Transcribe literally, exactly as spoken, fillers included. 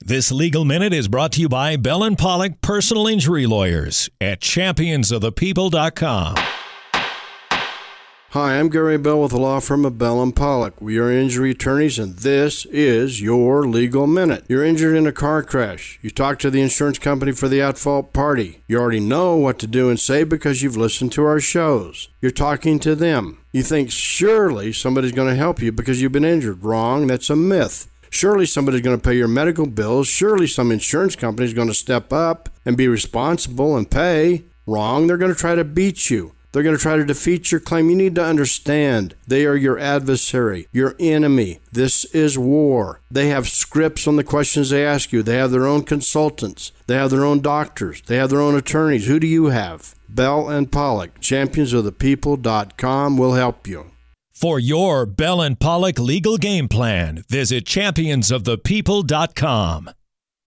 This Legal Minute is brought to you by Bell and Pollock Personal Injury Lawyers at champions of the people dot com. Hi, I'm Gary Bell with the law firm of Bell and Pollock. We are injury attorneys, and this is your Legal Minute. You're injured in a car crash. You talk to the insurance company for the at-fault party. You already know what to do and say because you've listened to our shows. You're talking to them. You think surely somebody's going to help you because you've been injured. Wrong. That's a myth. Surely somebody's going to pay your medical bills. Surely some insurance company is going to step up and be responsible and pay. Wrong. They're going to try to beat you. They're going to try to defeat your claim. You need to understand they are your adversary, your enemy. This is war. They have scripts on the questions they ask you. They have their own consultants. They have their own doctors. They have their own attorneys. Who do you have? Bell and Pollock, champions of the people dot com will help you. For your Bell and Pollock legal game plan, visit champions of the people dot com.